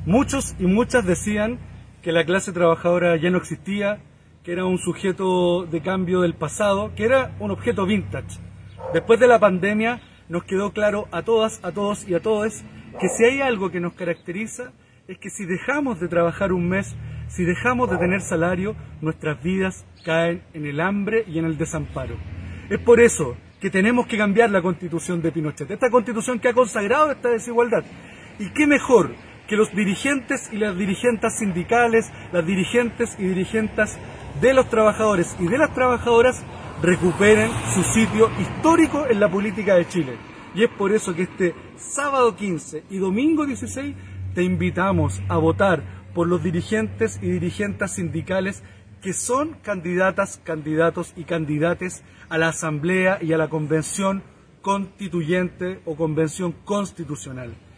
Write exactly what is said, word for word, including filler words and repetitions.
Muchos y muchas decían que la clase trabajadora ya no existía, que era un sujeto de cambio del pasado, que era un objeto vintage. Después de la pandemia nos quedó claro a todas, a todos y a todes que si hay algo que nos caracteriza es que si dejamos de trabajar un mes, si dejamos de tener salario, nuestras vidas caen en el hambre y en el desamparo. Es por eso que tenemos que cambiar la Constitución de Pinochet, esta Constitución que ha consagrado esta desigualdad. Y qué mejor que los dirigentes y las dirigentes sindicales, las dirigentes y dirigentes de los trabajadores y de las trabajadoras recuperen su sitio histórico en la política de Chile. Y es por eso que este sábado quince y domingo dieciséis te invitamos a votar por los dirigentes y dirigentes sindicales que son candidatas, candidatos y candidates a la Asamblea y a la Convención Constituyente o Convención Constitucional.